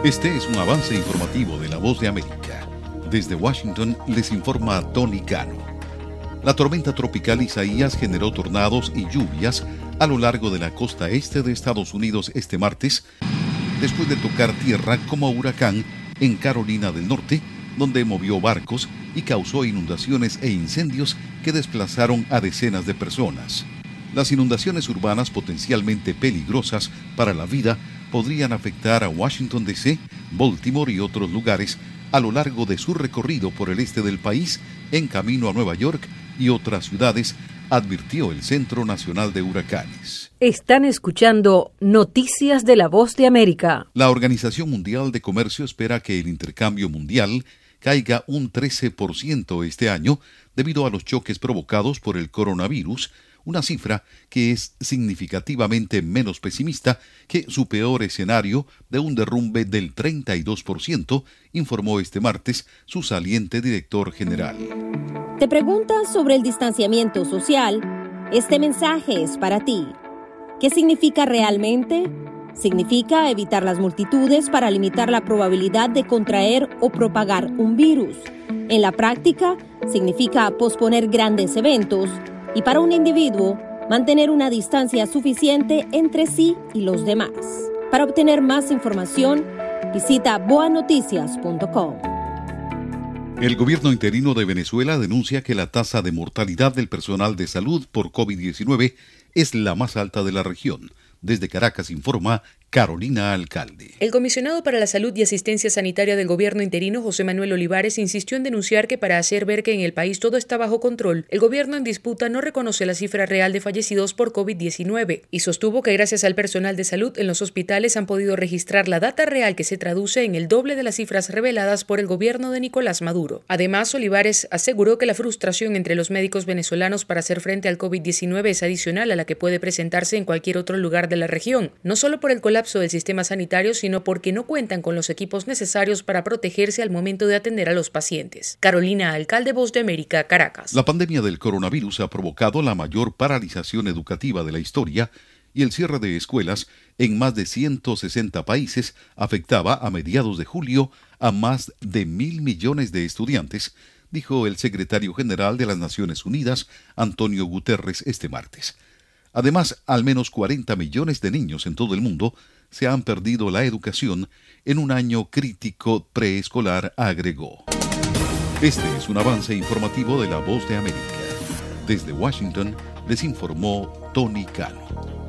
Este es un avance informativo de La Voz de América. Desde Washington les informa Tony Cano. La tormenta tropical Isaías generó tornados y lluvias a lo largo de la costa este de Estados Unidos este martes, después de tocar tierra como huracán en Carolina del Norte, donde movió barcos y causó inundaciones e incendios que desplazaron a decenas de personas. Las inundaciones urbanas potencialmente peligrosas para la vida podrían afectar a Washington D.C., Baltimore y otros lugares a lo largo de su recorrido por el este del país en camino a Nueva York y otras ciudades, advirtió el Centro Nacional de Huracanes. Están escuchando Noticias de La Voz de América. La Organización Mundial de Comercio espera que el intercambio mundial caiga un 13% este año debido a los choques provocados por el coronavirus, una cifra que es significativamente menos pesimista que su peor escenario de un derrumbe del 32%, informó este martes su saliente director general. ¿Te preguntas sobre el distanciamiento social? Este mensaje es para ti. ¿Qué significa realmente? Significa evitar las multitudes para limitar la probabilidad de contraer o propagar un virus. En la práctica, significa posponer grandes eventos y para un individuo, mantener una distancia suficiente entre sí y los demás. Para obtener más información, visita boanoticias.com. El gobierno interino de Venezuela denuncia que la tasa de mortalidad del personal de salud por COVID-19 es la más alta de la región. Desde Caracas informa Carolina Alcalde. El comisionado para la Salud y Asistencia Sanitaria del gobierno interino, José Manuel Olivares, insistió en denunciar que para hacer ver que en el país todo está bajo control, el gobierno en disputa no reconoce la cifra real de fallecidos por COVID-19 y sostuvo que gracias al personal de salud en los hospitales han podido registrar la data real que se traduce en el doble de las cifras reveladas por el gobierno de Nicolás Maduro. Además, Olivares aseguró que la frustración entre los médicos venezolanos para hacer frente al COVID-19 es adicional a la que puede presentarse en cualquier otro lugar de la región, no solo por el colapso del sistema sanitario, sino porque no cuentan con los equipos necesarios para protegerse al momento de atender a los pacientes. Carolina Alcalde, Voz de América, Caracas. La pandemia del coronavirus ha provocado la mayor paralización educativa de la historia y el cierre de escuelas en más de 160 países afectaba a mediados de julio a más de 1.000 millones de estudiantes, dijo el secretario general de las Naciones Unidas, Antonio Guterres, este martes. Además, al menos 40 millones de niños en todo el mundo se han perdido la educación en un año crítico preescolar, agregó. Este es un avance informativo de La Voz de América. Desde Washington les informó Tony Cano.